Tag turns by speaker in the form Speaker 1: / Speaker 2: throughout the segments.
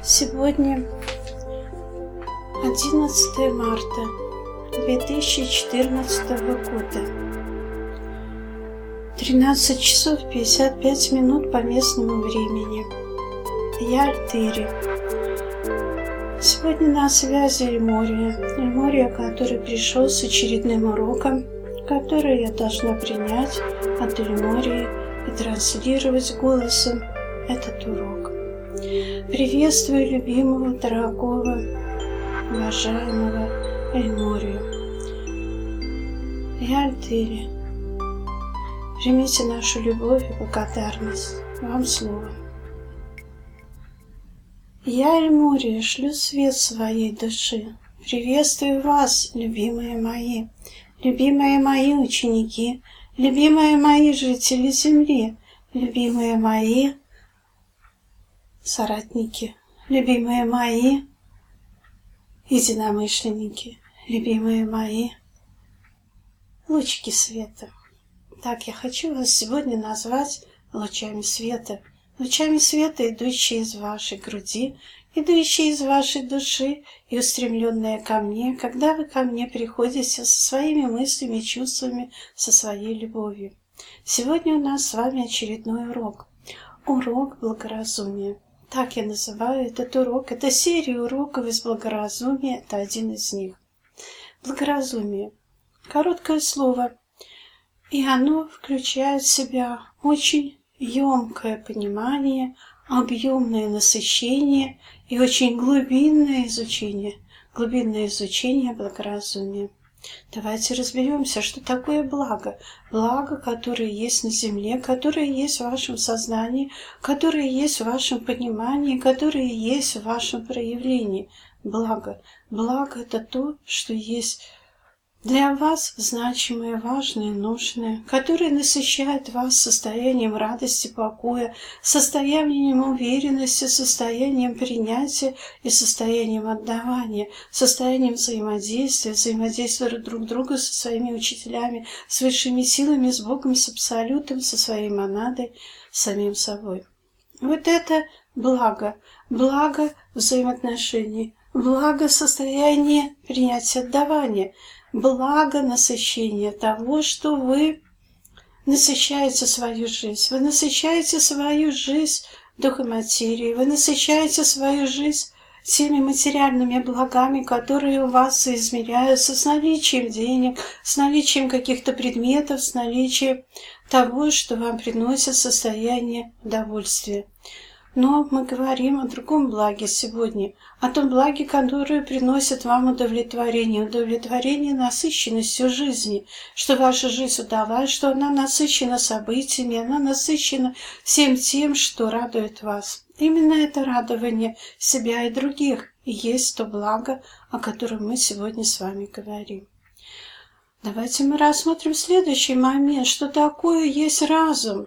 Speaker 1: Сегодня 11 марта 2014 года, 13 часов 55 минут по местному времени. Я Альтыри. Сегодня на связи Эльмория, который пришел с очередным уроком, который я должна принять от Эльмории и транслировать голосом этот урок. Приветствую любимого, дорогого, уважаемого Эльморию. Я Альтыри. Примите нашу любовь и благодарность. Вам слово. Я, Эльмория, шлю свет своей души. Приветствую вас, любимые мои ученики, любимые мои жители Земли, любимые мои соратники, любимые мои единомышленники, любимые мои лучики света. Так я хочу вас сегодня назвать лучами света, идущие из вашей груди, идущие из вашей души и устремленные ко мне, когда вы ко мне приходите со своими мыслями, чувствами, со своей любовью. Сегодня у нас с вами очередной урок. Урок благоразумия. Так я называю этот урок. Это серия уроков из благоразумия. Это один из них. Благоразумие. Короткое слово. И оно включает в себя очень емкое понимание, объемное насыщение и очень глубинное изучение благоразумия. Давайте разберемся, что такое благо. Благо, которое есть на земле, которое есть в вашем сознании, которое есть в вашем понимании, которое есть в вашем проявлении. Благо. Благо – это то, что есть для вас значимое, важное, нужное, которое насыщает вас состоянием радости, покоя, состоянием уверенности, состоянием принятия и состоянием отдавания, состоянием взаимодействия друг друга со своими учителями, с высшими силами, с Богом, с Абсолютом, со своей монадой, с самим собой. Вот это благо взаимоотношений, благо состояние принятия, отдавания, благо насыщения того, что вы насыщаете свою жизнь. Вы насыщаете свою жизнь духом материи, вы насыщаете свою жизнь теми материальными благами, которые у вас соизмеряются с наличием денег, с наличием каких-то предметов, с наличием того, что вам приносит состояние удовольствия. Но мы говорим о другом благе сегодня, о том благе, которое приносит вам удовлетворение насыщенностью жизни, что ваша жизнь удалась, что она насыщена событиями, она насыщена всем тем, что радует вас. Именно это радование себя и других и есть то благо, о котором мы сегодня с вами говорим. Давайте мы рассмотрим следующий момент, что такое есть разум.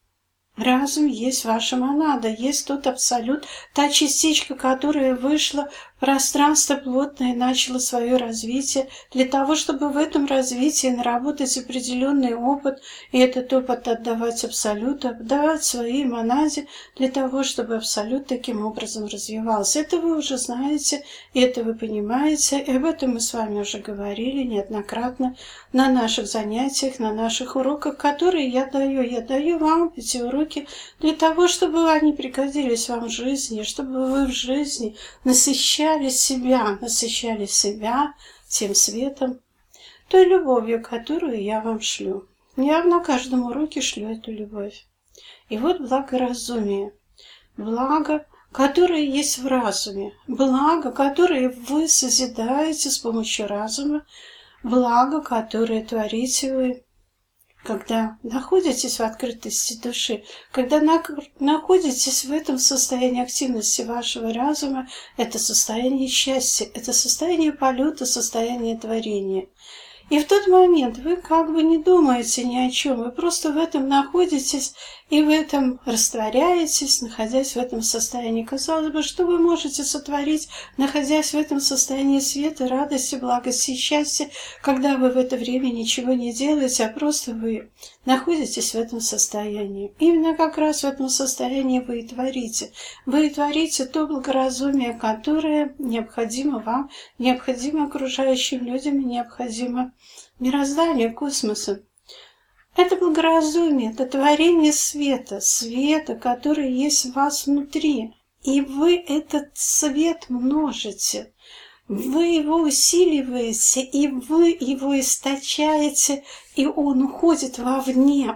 Speaker 1: Разум есть ваша монада, есть тот абсолют, та частичка, которая вышла в пространство плотное и начала свое развитие, для того, чтобы в этом развитии наработать определенный опыт, и этот опыт отдавать абсолюту, отдавать своей монаде, для того, чтобы абсолют таким образом развивался. Это вы уже знаете, и это вы понимаете, и об этом мы с вами уже говорили неоднократно на наших занятиях, на наших уроках, которые я даю вам эти уроки для того, чтобы они пригодились вам в жизни, чтобы вы в жизни насыщали себя тем светом, той любовью, которую я вам шлю. Я на каждом уроке шлю эту любовь. И вот благоразумие. Благо, которое есть в разуме. Благо, которое вы созидаете с помощью разума. Благо, которое творите вы, когда находитесь в открытости души, когда находитесь в этом состоянии активности вашего разума, это состояние счастья, это состояние полета, состояние творения. И в тот момент вы как бы не думаете ни о чем, вы просто в этом находитесь и в этом растворяетесь, находясь в этом состоянии. Казалось бы, что вы можете сотворить, находясь в этом состоянии света, радости, благости и счастья, когда вы в это время ничего не делаете, а просто вы находитесь в этом состоянии. Именно как раз в этом состоянии вы и творите. Вы и творите то благоразумие, которое необходимо вам, необходимо окружающим людям и необходимо мирозданию, космосу. Это благоразумие, это творение света, который есть в вас внутри. И вы этот свет множите. Вы его усиливаете, и вы его источаете, и он уходит вовне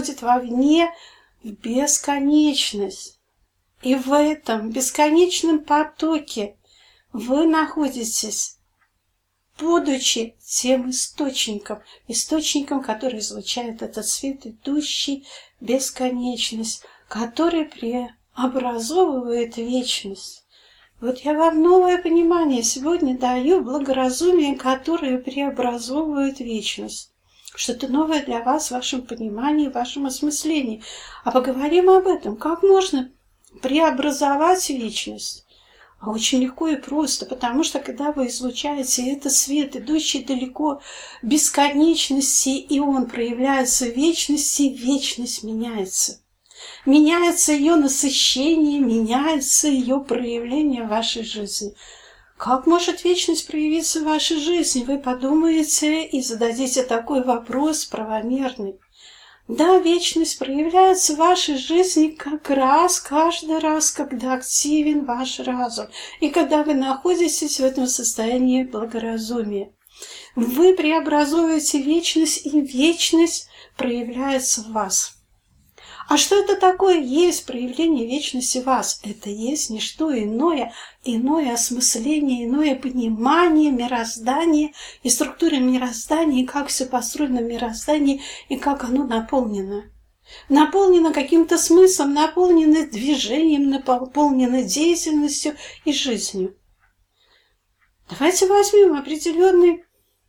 Speaker 1: в бесконечность. И в этом бесконечном потоке вы находитесь, будучи тем источником, который излучает этот свет, идущий в бесконечность, который преобразовывает вечность. Вот я вам новое понимание сегодня даю, благоразумие, которое преобразовывает вечность. Что-то новое для вас в вашем понимании, в вашем осмыслении. А поговорим об этом. Как можно преобразовать вечность? А очень легко и просто, потому что когда вы излучаете этот свет, идущий далеко в бесконечности, и он проявляется в вечности, вечность меняется. Меняется ее насыщение, меняется ее проявление в вашей жизни. Как может вечность проявиться в вашей жизни? Вы подумаете и зададите такой вопрос правомерный. Да, вечность проявляется в вашей жизни каждый раз, когда активен ваш разум, и когда вы находитесь в этом состоянии благоразумия. Вы преобразуете вечность, и вечность проявляется в вас. А что это такое есть проявление вечности в вас? Это есть не что иное осмысление, иное понимание мироздания и структуры мироздания, и как все построено в мироздании, и как оно наполнено. Наполнено каким-то смыслом, наполнено движением, наполнено деятельностью и жизнью. Давайте возьмем определенную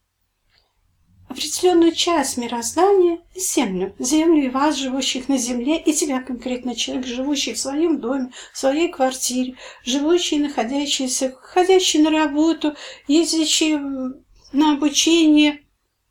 Speaker 1: часть мироздания – землю и вас, живущих на земле, и тебя конкретно, человек, живущий в своем доме, в своей квартире, живущий, ходящий на работу, ездящий на обучение,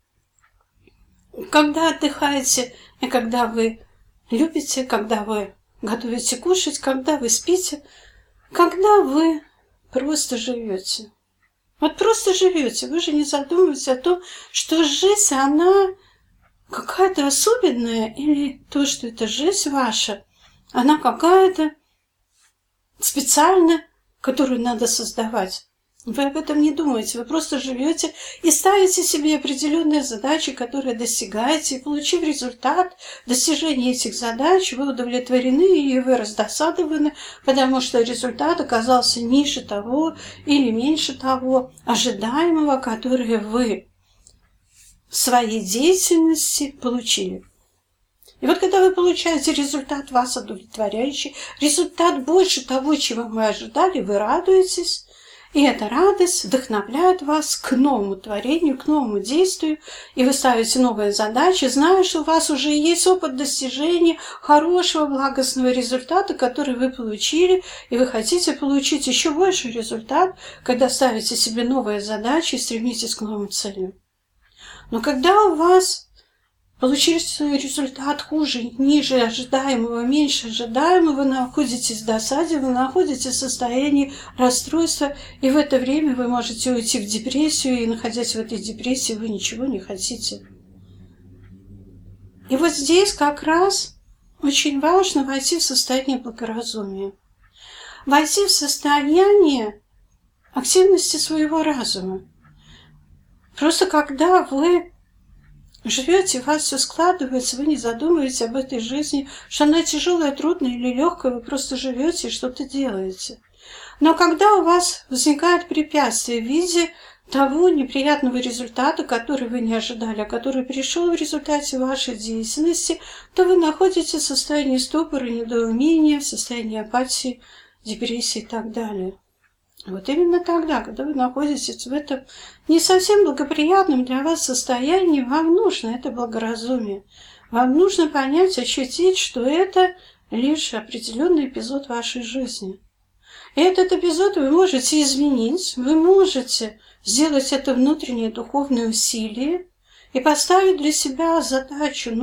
Speaker 1: когда отдыхаете, и когда вы любите, когда вы готовите кушать, когда вы спите, когда вы просто живете. Вот просто живете, вы же не задумываетесь о том, что жизнь, она какая-то особенная, или то, что это жизнь ваша, она какая-то специальная, которую надо создавать. Вы об этом не думаете, вы просто живете и ставите себе определенные задачи, которые достигаете, и получив результат достижения этих задач, вы удовлетворены или вы раздосадованы, потому что результат оказался ниже того или меньше того ожидаемого, которое вы в своей деятельности получили. И вот когда вы получаете результат вас удовлетворяющий, результат больше того, чего вы ожидали, вы радуетесь. И эта радость вдохновляет вас к новому творению, к новому действию, и вы ставите новые задачи, зная, что у вас уже есть опыт достижения хорошего, благостного результата, который вы получили, и вы хотите получить еще больший результат, когда ставите себе новые задачи и стремитесь к новым целям. Но когда у вас получился результат хуже, ниже ожидаемого, меньше ожидаемого, вы находитесь в досаде, вы находитесь в состоянии расстройства, и в это время вы можете уйти в депрессию, и, находясь в этой депрессии, вы ничего не хотите. И вот здесь как раз очень важно войти в состояние благоразумия, войти в состояние активности своего разума. Просто когда вы живете, у вас все складывается, вы не задумываетесь об этой жизни, что она тяжелая, трудная или легкая, вы просто живете и что-то делаете. Но когда у вас возникает препятствие в виде того неприятного результата, который вы не ожидали, а который пришел в результате вашей деятельности, то вы находитесь в состоянии ступора, недоумения, в состоянии апатии, депрессии и так далее. Вот именно тогда, когда вы находитесь в этом не совсем благоприятном для вас состоянии, вам нужно это благоразумие. Вам нужно понять, ощутить, что это лишь определенный эпизод вашей жизни. И этот эпизод вы можете изменить, вы можете сделать это внутреннее духовное усилие, и поставить для себя задачу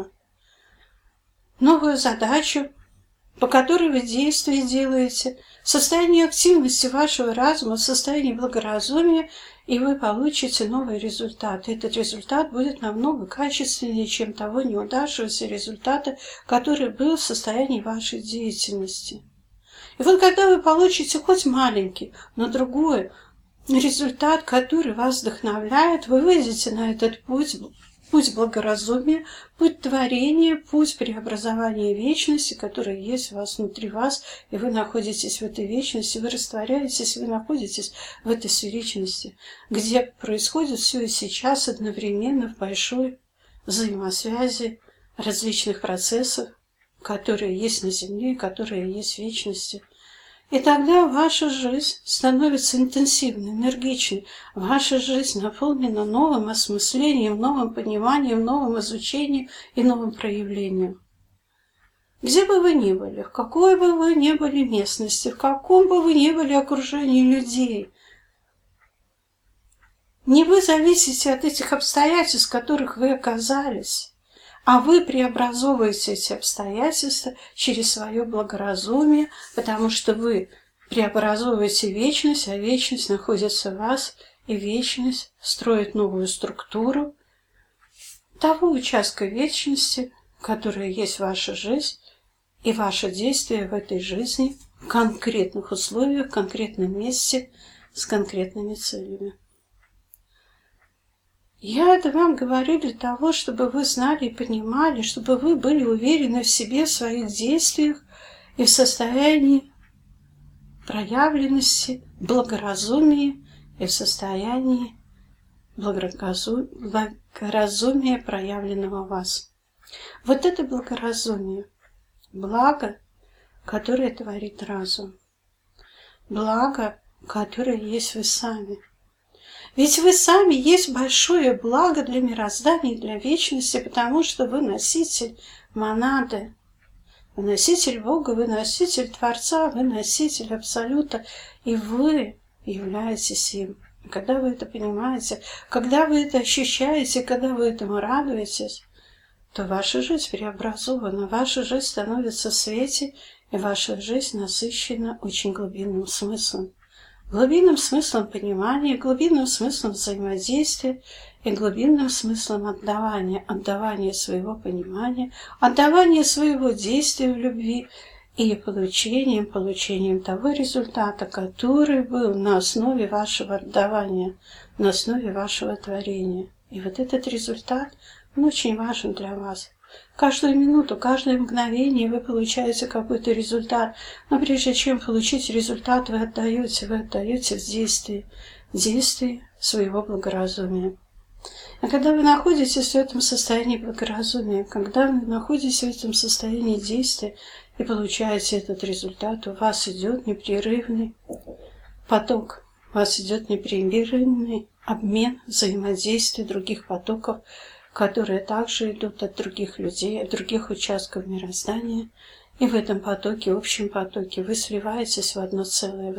Speaker 1: новую задачу, по которой вы действия делаете, в состоянии активности вашего разума, в состоянии благоразумия, и вы получите новый результат. Этот результат будет намного качественнее, чем того неудавшегося результата, который был в состоянии вашей деятельности. И вот когда вы получите хоть маленький, но другой результат, который вас вдохновляет, вы выйдете на этот путь благоразумия, путь творения, путь преобразования вечности, которая есть у вас, внутри вас, и вы находитесь в этой вечности, вы растворяетесь, вы находитесь в этой сферичности, где происходит все и сейчас одновременно в большой взаимосвязи различных процессов, которые есть на Земле, которые есть в вечности. И тогда ваша жизнь становится интенсивной, энергичной. Ваша жизнь наполнена новым осмыслением, новым пониманием, новым изучением и новым проявлением. Где бы вы ни были, в какой бы вы ни были местности, в каком бы вы ни были окружении людей, не вы зависите от этих обстоятельств, в которых вы оказались, а вы преобразовываете эти обстоятельства через свое благоразумие, потому что вы преобразовываете вечность, а вечность находится в вас, и вечность строит новую структуру того участка вечности, которая есть ваша жизнь, и ваше действие в этой жизни в конкретных условиях, в конкретном месте, с конкретными целями. Я это вам говорю для того, чтобы вы знали и понимали, чтобы вы были уверены в себе, в своих действиях и в состоянии проявленности, благоразумия и в состоянии благоразумия, проявленного в вас. Вот это благоразумие, благо, которое творит разум, благо, которое есть вы сами. Ведь вы сами есть большое благо для мироздания и для вечности, потому что вы носитель монады, вы носитель Бога, вы носитель Творца, вы носитель Абсолюта, и вы являетесь им. И когда вы это понимаете, когда вы это ощущаете, когда вы этому радуетесь, то ваша жизнь преобразована, ваша жизнь становится в свете, и ваша жизнь насыщена очень глубинным смыслом. Глубинным смыслом понимания, глубинным смыслом взаимодействия и глубинным смыслом отдавания своего понимания, отдавания своего действия в любви и получением того результата, который был на основе вашего отдавания, на основе вашего творения. И вот этот результат, он очень важен для вас. Каждую минуту, каждое мгновение вы получаете какой-то результат, но прежде чем получить результат, вы отдаете в действии своего благоразумия. А когда вы находитесь в этом состоянии благоразумия, когда вы находитесь в этом состоянии действия и получаете этот результат, у вас идет непрерывный поток, у вас идет непрерывный обмен, взаимодействие других потоков, которые также идут от других людей, от других участков мироздания. И в этом потоке, общем потоке, вы сливаетесь в одно целое,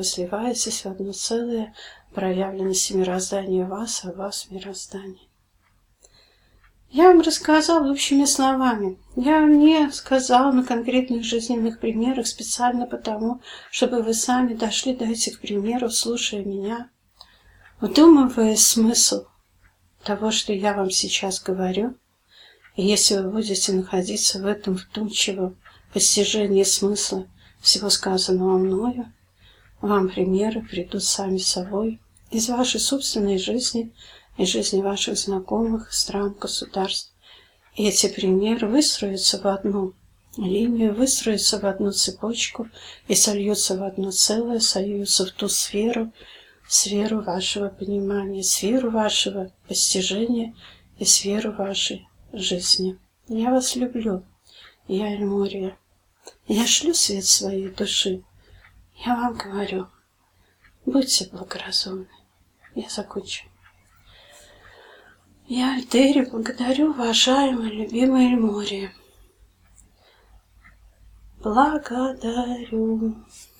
Speaker 1: проявленности мироздания вас, а вас мироздание. Я вам рассказала общими словами. Я не сказала на конкретных жизненных примерах специально потому, чтобы вы сами дошли до этих примеров, слушая меня, вдумывая смысл того, что я вам сейчас говорю, и если вы будете находиться в этом вдумчивом постижении смысла всего сказанного мною, вам примеры придут сами собой из вашей собственной жизни, из жизни ваших знакомых, стран, государств. И эти примеры выстроятся в одну линию, выстроятся в одну цепочку и сольются в одно целое, сольются в ту сферу вашего понимания, сферу вашего постижения и сферу вашей жизни. Я вас люблю. Я Эльмория. Я шлю свет своей души. Я вам говорю, будьте благоразумны. Я закончу. Я Альтери благодарю, уважаемая, любимая Эльмория. Благодарю.